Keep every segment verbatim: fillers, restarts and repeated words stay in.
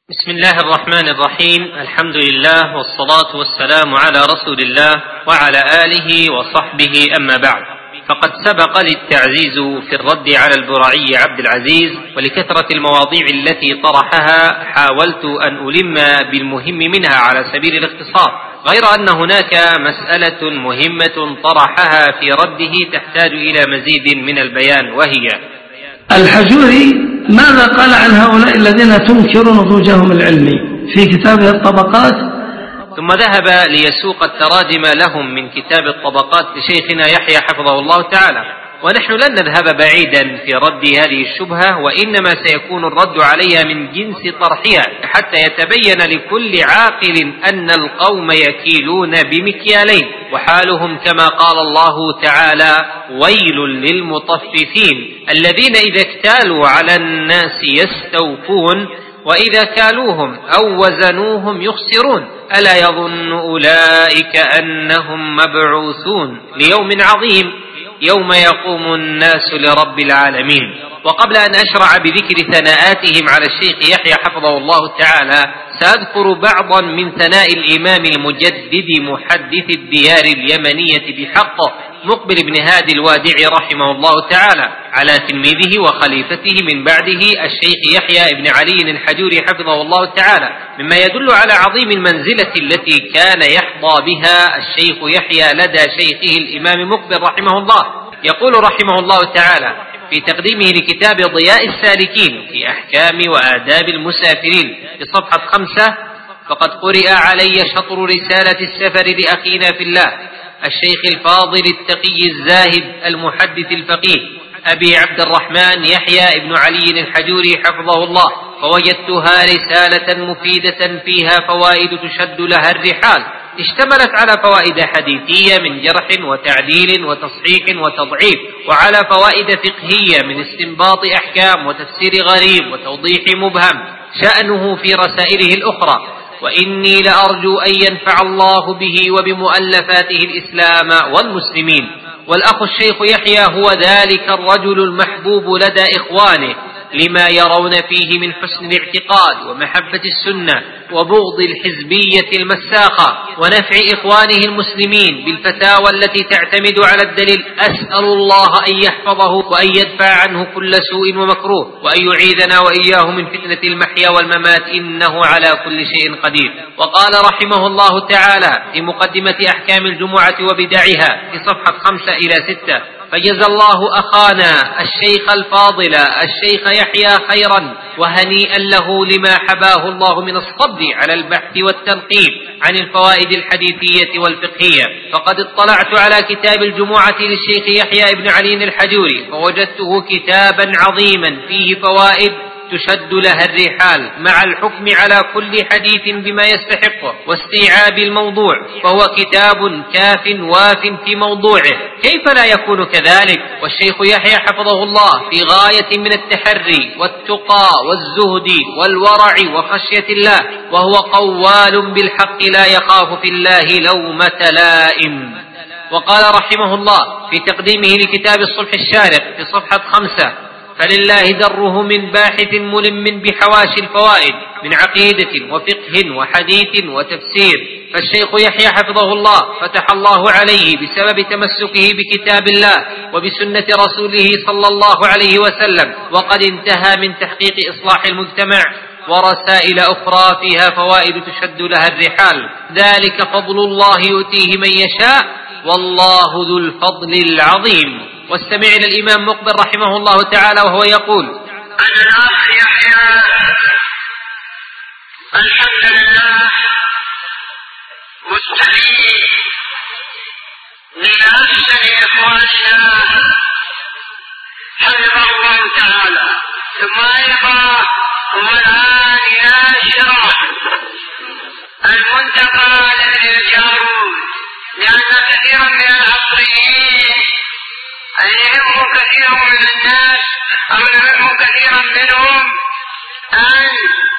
بسم الله الرحمن الرحيم. الحمد لله والصلاة والسلام على رسول الله وعلى آله وصحبه، أما بعد، فقد سبق للتعزيز في الرد على البرعي عبد العزيز، ولكثرة المواضيع التي طرحها حاولت أن ألم بالمهم منها على سبيل الاختصار، غير أن هناك مسألة مهمة طرحها في رده تحتاج إلى مزيد من البيان، وهي الحجوري ماذا قال عن هؤلاء الذين تنكر نضوجهم العلمي في كتابه الطبقات، ثم ذهب ليسوق التراجم لهم من كتاب الطبقات لشيخنا يحيى حفظه الله تعالى. ونحن لن نذهب بعيدا في رد هذه الشبهة، وإنما سيكون الرد عليها من جنس طرحها حتى يتبين لكل عاقل أن القوم يكيلون بمكيالين، وحالهم كما قال الله تعالى: ويل للمطففين الذين إذا اكتالوا على الناس يستوفون وإذا كالوهم أو وزنوهم يخسرون ألا يظن أولئك أنهم مبعوثون ليوم عظيم يوم يقوم الناس لرب العالمين. وقبل أن أشرع بذكر ثناءاتهم على الشيخ يحيى حفظه الله تعالى، سأذكر بعضا من ثناء الإمام المجدد محدث الديار اليمنية بحق مقبل بن هادي الوادعي رحمه الله تعالى على تلميذه وخليفته من بعده الشيخ يحيى بن علي الحجوري حفظه الله تعالى، مما يدل على عظيم المنزلة التي كان يحظى بها الشيخ يحيى لدى شيخه الإمام مقبل رحمه الله. يقول رحمه الله تعالى في تقديمه لكتاب ضياء السالكين في أحكام وآداب المسافرين في صفحة خمسة: فقد قرئ علي شطر رسالة السفر لأخينا في الله الشيخ الفاضل التقي الزاهد المحدث الفقيه أبي عبد الرحمن يحيى بن علي الحجوري حفظه الله، فوجدتها رسالة مفيدة فيها فوائد تشد لها الرحال، اشتملت على فوائد حديثية من جرح وتعديل وتصحيح وتضعيف، وعلى فوائد فقهية من استنباط أحكام وتفسير غريب وتوضيح مبهم شأنه في رسائله الأخرى، وإني لأرجو أن ينفع الله به وبمؤلفاته الإسلام والمسلمين. والأخ الشيخ يحيى هو ذلك الرجل المحبوب لدى إخوانه لما يرون فيه من حسن الاعتقاد ومحبة السنة وبغض الحزبية المساخة ونفع إخوانه المسلمين بالفتاوى التي تعتمد على الدليل. أسأل الله أن يحفظه وأن يدفع عنه كل سوء ومكروه، وأن يعيذنا وإياه من فتنة المحيا والممات، إنه على كل شيء قدير. وقال رحمه الله تعالى في مقدمة أحكام الجمعة وبدعها في صفحة خمسة إلى ستة: فجزى الله أخانا الشيخ الفاضل الشيخ يحيى خيرا، وهنيئا له لما حباه الله من الصبر على البحث والتنقيب عن الفوائد الحديثية والفقهية. فقد اطلعت على كتاب الجمعة للشيخ يحيى بن علي الحجوري، فوجدته كتابا عظيما فيه فوائد تشد لها الرحال مع الحكم على كل حديث بما يستحقه واستيعاب الموضوع، فهو كتاب كاف واف في موضوعه، كيف لا يكون كذلك؟ والشيخ يحيى حفظه الله في غاية من التحري والتقى والزهد والورع وخشية الله، وهو قوال بالحق لا يخاف في الله لومة لائم. وقال رحمه الله في تقديمه لكتاب الصلح الشارق في صفحة خمسة: فلله دره من باحث ملم بحواشي الفوائد من عقيدة وفقه وحديث وتفسير. فالشيخ يحيى حفظه الله فتح الله عليه بسبب تمسكه بكتاب الله وبسنة رسوله صلى الله عليه وسلم، وقد انتهى من تحقيق إصلاح المجتمع ورسائل أخرى فيها فوائد تشد لها الرحال. ذلك فضل الله يؤتيه من يشاء والله ذو الفضل العظيم. واستمع إلى الإمام مقبل رحمه الله تعالى وهو يقول: أنا الأخ يحيى الحمد لله مستعين من أحسن إخواننا حفظه الله تعالى، ثم أيضا هو الآن يناشر المنتقى لابن الجارود، لأن كثيرا من العصريين أن يهم كثير من الناس أو يهم كثيرا منهم أن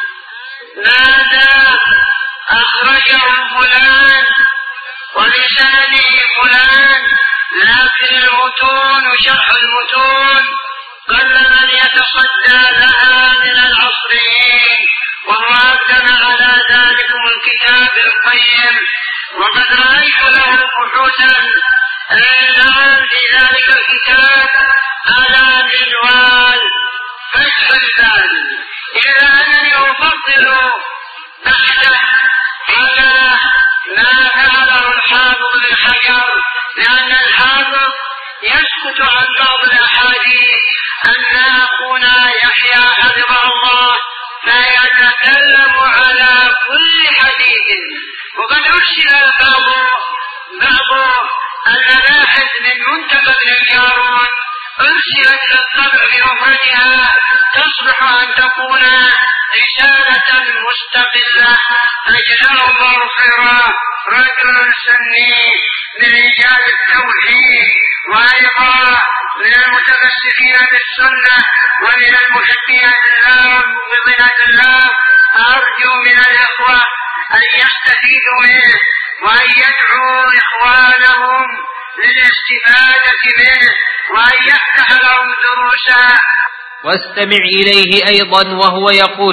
ماذا أخرجه فلان ولسانه فلان، لكن المتون وشرح المتون قل من يتصدى لها من العصريين، وهو تقدم على ذلكم الكتاب القيم، وقد رأيت له بحوثا الآن في ذلك الكتاب على منوال فتح الباري، إلى أنني أفضل بحثه على ما فعله الحافظ بن حجر، لأن الحافظ يسكت عن بعض الأحاديث أن أخونا يحيى حفظه الله فيتكلم على كل حديث. وقد أرسل بعض بعض المباحث من منتخب ابن الجارود أرسلت للطبع بمفردها، تصلح أن تكون رسالة مستقلة أجله مغفرة رجل سني من رجال التوحيد، وأيضا من المتمسكين بالسنة ومن المحبين لله ومبغضين الله. أرجو من الإخوة أن يستفيدوا منه وأن يدعوا إخوانهم للاستفادة منه وأن يفتح لهم دروسا. واستمع إليه أيضا وهو يقول: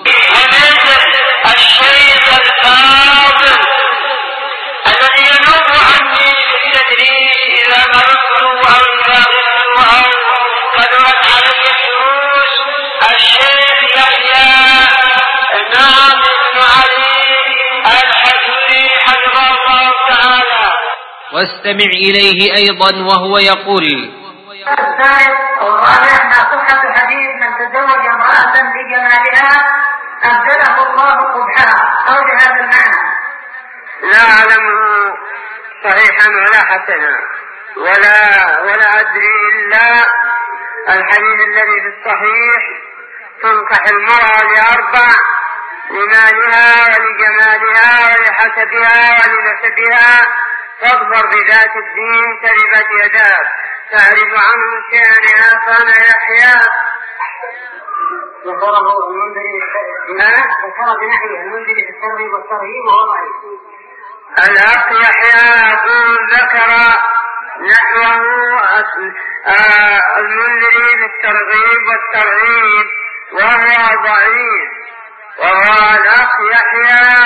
الشيخ الفاضل الذي ينوب عني في التدريس إذا مرضت أو إذا غبت أو كثرت علي الدروس، الشيخ يحيى نعم بن علي الحجوري حفظه الله تعالى. واستمع إليه أيضا وهو يقول: الثالث والرابع ما صحة حديث من تزوج امرأة بجمالها أبدله الله قبحها، أو بهذا المعنى. لا أعلمه صحيحا ولا حسنا ولا ولا أدري إلا الحديث الذي في الصحيح: تنكح المرأة لأربع: لمالها ولجمالها ولحسبها ولنسبها، فاظفر بذات الدين تربت يداك. تعرف عنه شيئا يا أخانا يحيى؟ ذكره المنذري ذكر بنحوه المنذري في الترغيب والترهيب وهو ضعيف. الأخ يحيى يقول ذكر نحوه المنذري في الترغيب والترهيب وهو ضعيف، وهو الأخ يحيى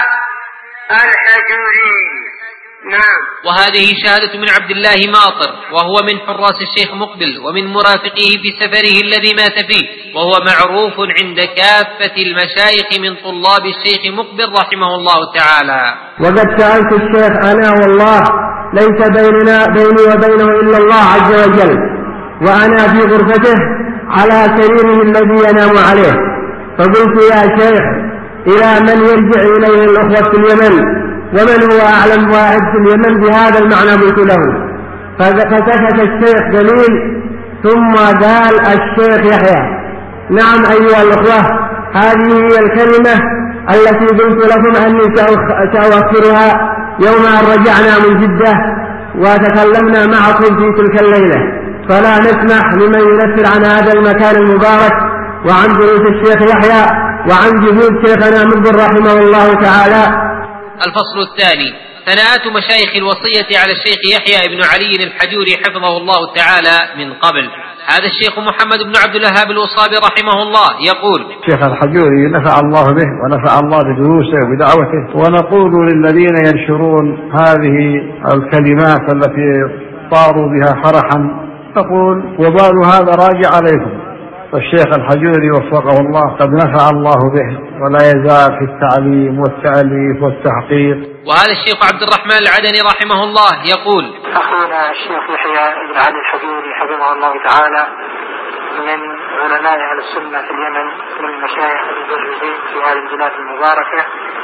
الحجوري. نعم. وهذه شهادة من عبد الله ماطر، وهو من حراس الشيخ مقبل ومن مرافقه في سفره الذي مات فيه، وهو معروف عند كافة المشايخ من طلاب الشيخ مقبل رحمه الله تعالى. وقد سألت الشيخ أنا والله ليس بيننا بيني وبينه إلا الله عز وجل، وأنا في غرفته على سريره الذي ينام عليه، فقلت يا شيخ إلى من يرجع إليه الأخوة في اليمن، ومن هو أعلم واحد في اليمن بهذا المعنى؟ قلت له، فسكت الشيخ قليل ثم قال الشيخ يحيى: نعم أيها الأخوة، هذه هي الكلمة التي قلت لكم أني سأوفرها يوم أن رجعنا من جدة وتكلمنا معكم في تلك الليلة، فلا نسمح لمن ينفر عن هذا المكان المبارك وعن دروس الشيخ يحيى وعن جهود شيخنا مقبل رحمه الله تعالى. الفصل الثاني: ثناءات مشايخ الوصية على الشيخ يحيى بن علي الحجوري حفظه الله تعالى من قبل. هذا الشيخ محمد بن عبد الوهاب الوصابي رحمه الله يقول: الشيخ الحجوري نفع الله به ونفع الله بدروسه وبدعوته، ونقول للذين ينشرون هذه الكلمات التي طاروا بها فرحا، نقول وبال هذا راجع عليكم، والشيخ الحجوري وفقه الله قد نفع الله به ولا يزال في التعليم والتأليف والتحقيق. وهذا الشيخ عبد الرحمن العدني رحمه الله يقول: أخونا الشيخ يحيى بن علي الحجوري حفظه الله تعالى من علماء أهل السنة في اليمن، من المشايخ المدرسين في هذه البلاد المباركة،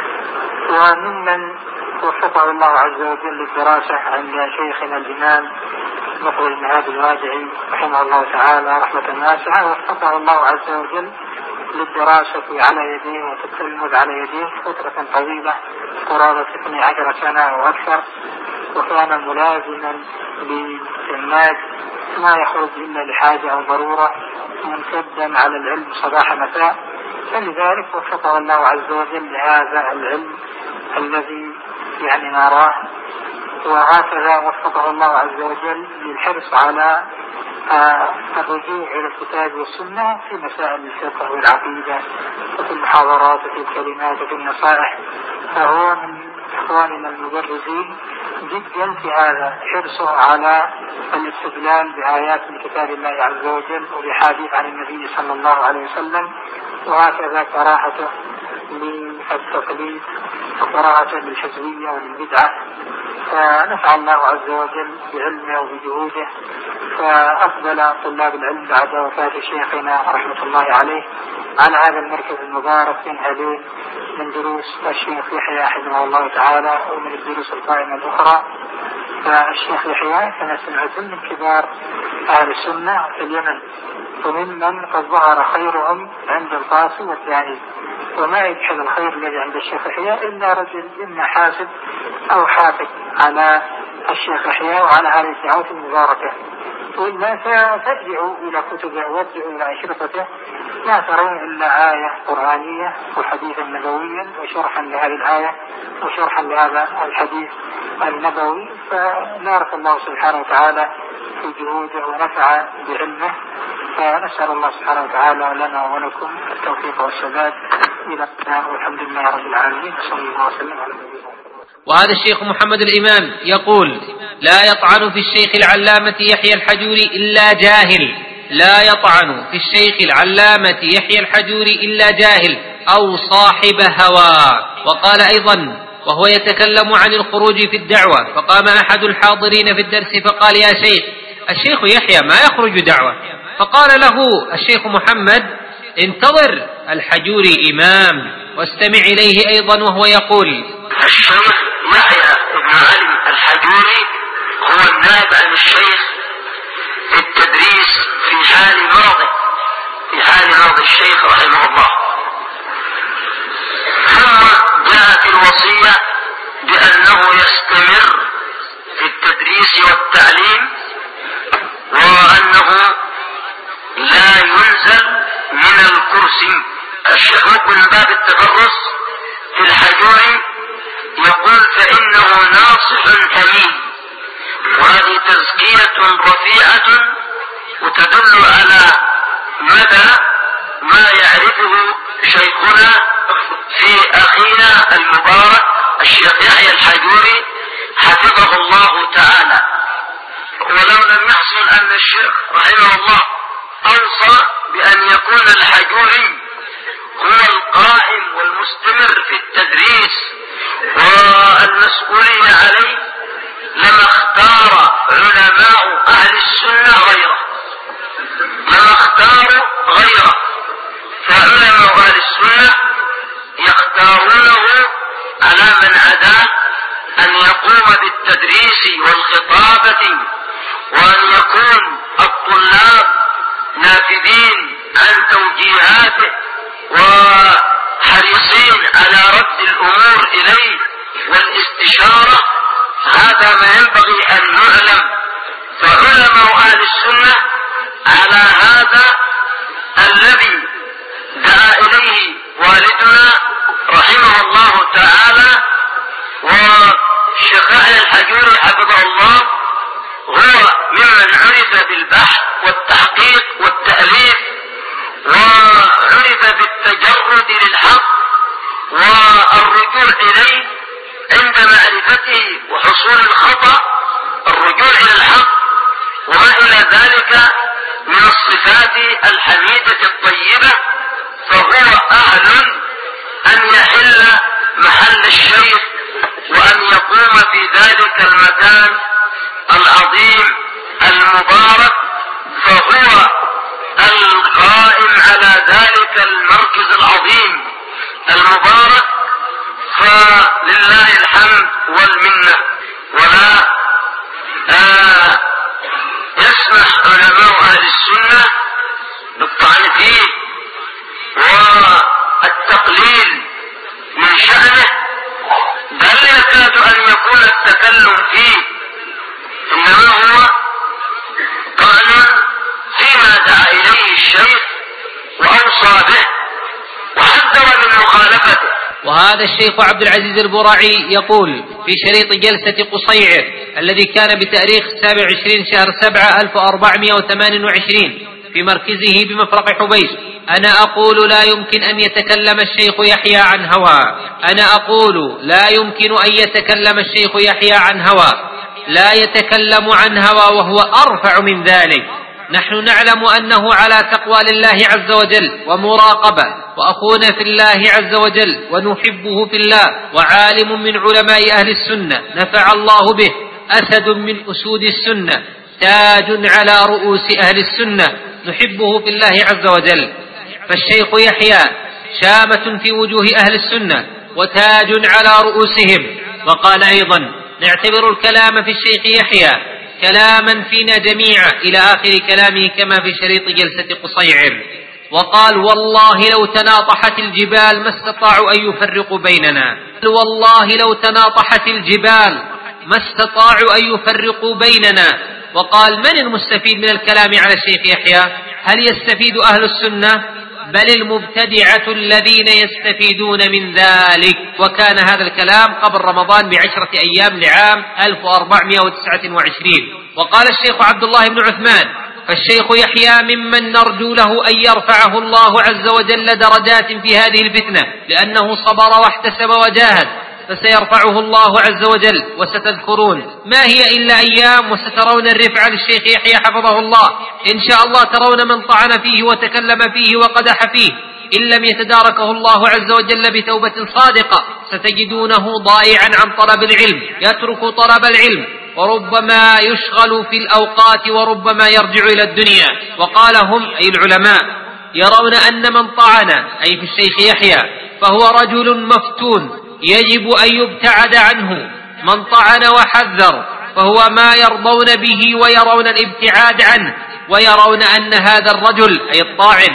وممن وفقه الله عز وجل للدراسة عند شيخنا الإمام مقبل المهاب الواجعي رحمه الله تعالى رحمة واسعة، وفقه الله عز وجل للدراسة على يديه وتتلمذ على يديه فترة طويلة قرابة اثني عشر سنة أو أكثر، وكان ملازما للناس ما يخرج إلا لحاجة أو ضرورة، ممتدا على العلم صباح مساء، فلذلك وفقه الله عز وجل لهذا العلم الذي يعني نراه، وهكذا وفقه الله عز وجل للحرص على الرجوع إلى الكتاب والسنة في مسائل الفقه والعقيدة وفي المحاضرات وفي الكلمات وفي النصائح. فهو من إخواننا المبرزين جدا في هذا، حرصه على الاستدلال بآيات من كتاب الله عز وجل وبحديث عن النبي صلى الله عليه وسلم، وهكذا كراهته للتقليد وكراهته للحزبية وللبدعة. فنفع الله عز وجل بعلمه وبجهوده. فأفضل طلاب العلم بعد وفاة شيخنا رحمة الله عليه على هذا المركز المبارك ينهلون من دروس الشيخ يحيى حفظه الله تعالى ومن الدروس القائمة الأخرى. فالشيخ يحيى كما سمعتم من كبار أهل السنة في اليمن، وممن قد ظهر خيرهم عند القاسي والثاني، وما يجحد الخير الذي عند الشيخ يحيى إلا رجل إما حاسد أو حافظ على الشيخ يحيى وعلى هذه الدعوة المباركة. وإلا فترجعوا إلى كتبه وارجعوا إلى أشرطته لا ترون إلا آية قرآنية وحديثا نبويا وشرحا لهذه الآية وشرحا لهذا الحديث النبوي. فبارك الله سبحانه وتعالى في جهوده ونفع بعلمه. فنسأل الله سبحانه وتعالى لنا ولكم التوفيق والسداد إلى السلام، والحمد لله رب العالمين، صلى الله وسلم على نبينا. وهذا الشيخ محمد الإمام يقول: لا يطعن في الشيخ العلامة يحيى الحجوري إلا جاهل، لا يطعن في الشيخ العلامة يحيى الحجوري إلا جاهل أو صاحب هوى. وقال أيضا وهو يتكلم عن الخروج في الدعوة، فقام أحد الحاضرين في الدرس فقال: يا شيخ، الشيخ يحيى ما يخرج دعوة. فقال له الشيخ محمد: انتظر، الحجوري إمام، واستمع إليه أيضا وهو يقول: الشيخ يحيى بن علي الحجوري هو النائب عن الشيخ في التدريس في حال مرضه، في حال مرض الشيخ رحمه الله. ثم جاءت الوصية بأنه يستمر في التدريس والتعليم، وأنه لا ينزل من الكرسي. الشيخ من باب التفرس في الحجوري يقول: فإنه ناصح أمين. وهذه تزكية رفيعة وتدل على مدى ما يعرفه شيخنا في أخينا المبارك الشيخ يحيى الحجوري حفظه الله تعالى. ولو لم يحصل أن الشيخ رحمه الله أوصى بأن يكون الحجوري هو القائم والمستمر في التدريس والمسؤولية عليه، لما اختار علماء أهل السنة غيره، لما اختاروا غيره. فعلماء أهل السنة يختارونه على من عداه أن يقوم بالتدريس والخطابة، وأن يكون الطلاب نافذين عن توجيهاته وحريصين على رد الأمور إليه والاستشارة. هذا ما ينبغي أن نعلم. فعلماء أهل السنة على هذا الذي دعا إليه والدنا رحمه الله تعالى، والشيخ يحيى الحجوري حفظه الله هو ممن عرف بالبحث والتحقيق والتأليف، وعرف بالتجرد للحق والرجوع إليه عند معرفته وحصول الخطأ، الرجوع إلى الحق وما إلى ذلك من الصفات الحميدة الطيبة. فهو أهل أن يحل محل الشيخ وأن يقوم في ذلك المكان العظيم المبارك. فهو القائم على ذلك المركز العظيم المبارك، فلله الحمد والمنة. ولا آه يسمح علماء أهل السنة بالطعن فيه والتقليل من شأنه، بل يكاد أن يكون التكلم فيه إنما هو طعن فيما دعا إليه الشيخ وأوصى به وحذر من مخالفته. وهذا الشيخ عبد العزيز البراعي يقول: في شريط جلسة قصيعر الذي كان بتاريخ سابع وعشرين شهر سبعة ألف وأربعمائة وثمانية وعشرين في مركزه بمفرق حبيش: أنا أقول لا يمكن أن يتكلم الشيخ يحيى عن هوى أنا أقول لا يمكن أن يتكلم الشيخ يحيى عن هوى لا يتكلم عن هوى وهو أرفع من ذلك. نحن نعلم أنه على تقوى لله عز وجل ومراقبة، وأخونا في الله عز وجل ونحبه في الله، وعالم من علماء أهل السنة نفع الله به، أسد من أسود السنة، تاج على رؤوس أهل السنة، نحبه في الله عز وجل. فالشيخ يحيى شامة في وجوه أهل السنة وتاج على رؤوسهم. وقال أيضا: نعتبر الكلام في الشيخ يحيى كلاما فينا جميعا، إلى آخر كلامه كما في شريط جلسة قصيعر. وقال: والله لو تناطحت الجبال ما استطاعوا أن يفرقوا بيننا والله لو تناطحت الجبال ما استطاعوا أن يفرقوا بيننا. وقال: من المستفيد من الكلام على الشيخ يحيى؟ هل يستفيد أهل السنة؟ بل المبتدعة الذين يستفيدون من ذلك. وكان هذا الكلام قبل رمضان بعشرة أيام لعام ألف وأربعمائة وتسعة وعشرين. وقال الشيخ عبد الله بن عثمان: فالشيخ يحيى ممن نرجو له أن يرفعه الله عز وجل درجات في هذه الفتنة، لأنه صبر واحتسب وجاهد، فسيرفعه الله عز وجل. وستذكرون ما هي إلا أيام وسترون الرفع للشيخ يحيى حفظه الله. إن شاء الله ترون من طعن فيه وتكلم فيه وقدح فيه، إن لم يتداركه الله عز وجل بتوبة صادقة ستجدونه ضائعا عن طلب العلم، يترك طلب العلم، وربما يشغل في الأوقات وربما يرجع إلى الدنيا. وقال هم أي العلماء يرون أن من طعن أي في الشيخ يحيى فهو رجل مفتون يجب أن يبتعد عنه. من طعن وحذر فهو ما يرضون به ويرون الابتعاد عنه، ويرون أن هذا الرجل أي الطاعن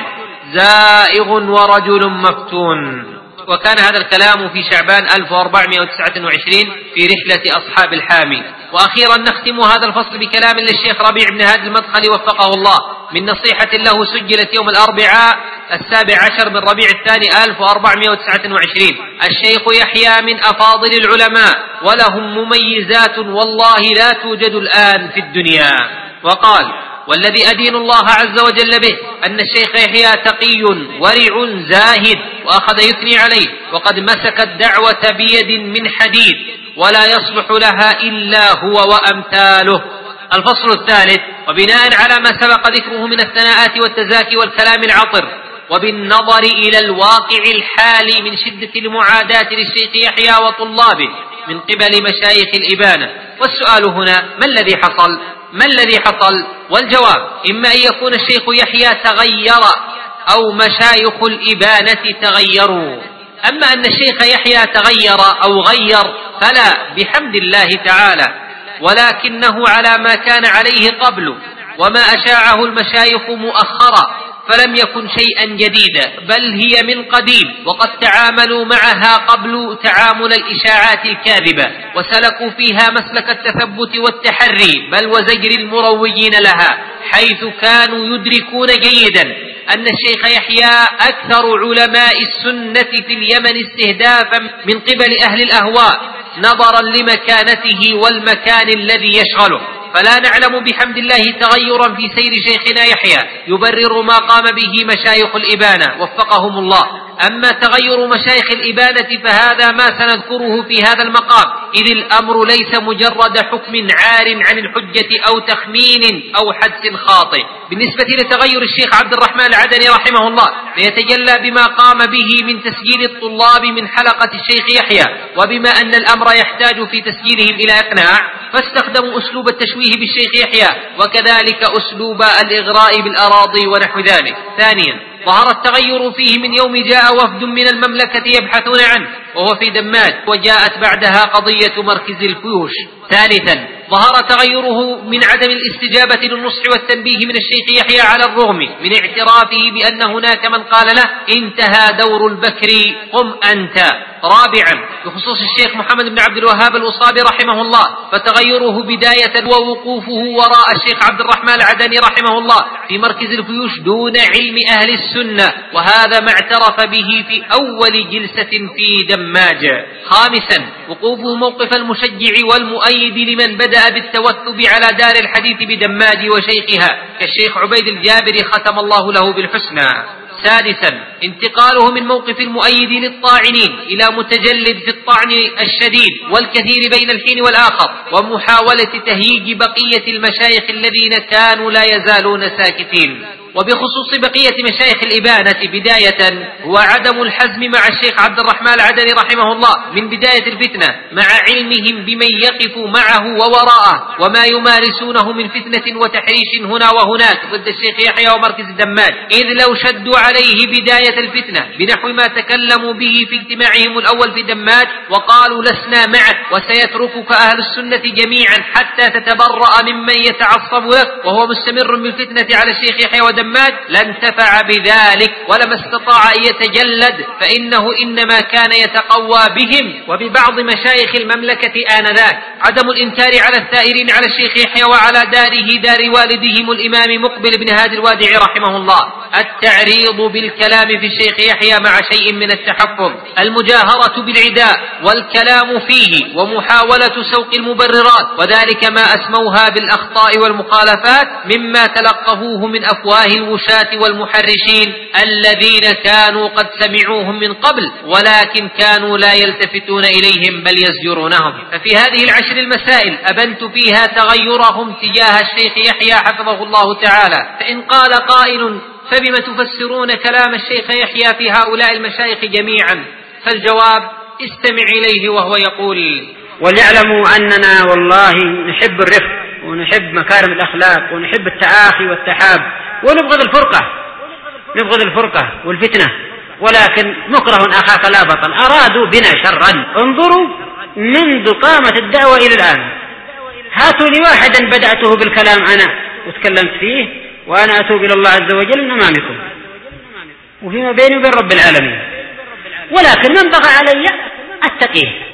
زائغ ورجل مفتون. وكان هذا الكلام في شعبان ألف وأربعمائة وتسعة وعشرين في رحلة أصحاب الحامي. وأخيرا نختم هذا الفصل بكلام للشيخ ربيع بن هادي المدخلي وفقه الله من نصيحة له سجلت يوم الأربعاء السابع عشر من ربيع الثاني ألف وأربعمائة وتسعة وعشرين: الشيخ يحيى من أفاضل العلماء ولهم مميزات والله لا توجد الآن في الدنيا. وقال: والذي أدين الله عز وجل به أن الشيخ يحيى تقي ورع زاهد. وأخذ يثني عليه: وقد مسك الدعوة بيد من حديد ولا يصلح لها إلا هو وأمثاله. الفصل الثالث: وبناء على ما سبق ذكره من الثناءات والتزاكي والكلام العطر، وبالنظر إلى الواقع الحالي من شدة المعاداة للشيخ يحيى وطلابه من قبل مشايخ الإبانة. والسؤال هنا: ما الذي حصل؟ ما الذي حصل؟ والجواب: إما أن يكون الشيخ يحيى تغير أو مشايخ الإبانة تغيروا. أما أن الشيخ يحيى تغير أو غير فلا، بحمد الله تعالى، ولكنه على ما كان عليه قبل وما أشاعه المشايخ مؤخرا، فلم يكن شيئا جديدا، بل هي من قديم، وقد تعاملوا معها قبل تعامل الإشاعات الكاذبة، وسلكوا فيها مسلك التثبت والتحري بل وزجر المروجين لها، حيث كانوا يدركون جيدا أن الشيخ يحيى أكثر علماء السنة في اليمن استهدافا من قبل أهل الأهواء نظرا لمكانته والمكان الذي يشغله. فلا نعلم بحمد الله تغيرا في سير شيخنا يحيى يبرر ما قام به مشايخ الإبانة وفقهم الله. أما تغير مشايخ الإبانة فهذا ما سنذكره في هذا المقام، إذ الأمر ليس مجرد حكم عار عن الحجة أو تخمين أو حدس خاطئ. بالنسبة لتغير الشيخ عبد الرحمن العدني رحمه الله فيتجلى بما قام به من تسجيل الطلاب من حلقة الشيخ يحيى، وبما أن الأمر يحتاج في تسجيلهم إلى إقناع فاستخدموا أسلوب التشويه بالشيخ يحيى، وكذلك أسلوب الإغراء بالأراضي ونحو ذلك. ثانيا: ظهر التغير فيه من يوم جاء وفد من المملكة يبحثون عنه وهو في دماج، وجاءت بعدها قضية مركز الفيوش. ثالثا: ظهر تغيره من عدم الاستجابة للنصح والتنبيه من الشيخ يحيى على الرغم من اعترافه بأن هناك من قال له: انتهى دور البكر قم أنت. رابعا بخصوص الشيخ محمد بن عبد الوهاب الوصابي رحمه الله، فتغيره بداية ووقوفه وراء الشيخ عبد الرحمن العدني رحمه الله في مركز الفيوش دون علم أهل السنة، وهذا ما اعترف به في أول جلسة في دماج. خامسا وقوفه موقف المشجع والمؤيد لمن بدأ بالتوثب على دار الحديث بدماج وشيخها كالشيخ عبيد الجابري ختم الله له بالحسنى. سادسا انتقاله من موقف المؤيد للطاعنين إلى متجلد في الطعن الشديد والكثير بين الحين والآخر، ومحاولة تهييج بقية المشايخ الذين كانوا لا يزالون ساكتين. وبخصوص بقية مشايخ الإبانة بداية هو عدم الحزم مع الشيخ عبد الرحمن العدني رحمه الله من بداية الفتنة، مع علمهم بمن يقف معه ووراءه وما يمارسونه من فتنة وتحريش هنا وهناك ضد الشيخ يحيى ومركز الدماج، إذ لو شدوا عليه بداية الفتنة بنحو ما تكلموا به في اجتماعهم الأول في دماج وقالوا لسنا معك وسيتركك أهل السنة جميعا حتى تتبرأ ممن يتعصب لك وهو مستمر بالفتنة على الشيخ يحيى ودماج، لانتفع بذلك ولما استطاع أن يتجلد، فإنه إنما كان يتقوى بهم وببعض مشايخ المملكة آنذاك. عدم الإنكار على الثائرين على الشيخ يحيى وعلى داره دار والدهم الإمام مقبل بن هادي الوادعي رحمه الله، التعريض بالكلام في الشيخ يحيى مع شيء من التحفظ، المجاهرة بالعداء والكلام فيه ومحاولة سوق المبررات، وذلك ما أسموها بالأخطاء والمخالفات مما تلقفوه من أفواه الوشاة والمحرشين الذين كانوا قد سمعوهم من قبل ولكن كانوا لا يلتفتون إليهم بل يزجرونهم. ففي هذه العشر المسائل أبنت فيها تغيرهم تجاه الشيخ يحيى حفظه الله تعالى. فإن قال قائل فبما تفسرون كلام الشيخ يحيى في هؤلاء المشايخ جميعا؟ فالجواب استمع إليه وهو يقول: وليعلموا أننا والله نحب الرفق ونحب مكارم الأخلاق ونحب التآخي والتحاب ونبغض الفرقة نبغض الفرقة والفتنة، ولكن مكره أخاك لا بطل. أرادوا بنا شرا. انظروا منذ قامت الدعوة إلى الآن، هاتوا لي واحدا بدأته بالكلام أنا وتكلمت فيه وأنا أتوب إلى الله عز وجل من أمامكم وفيما بيني وبين رب العالمين، ولكن من بغى علي أتقيه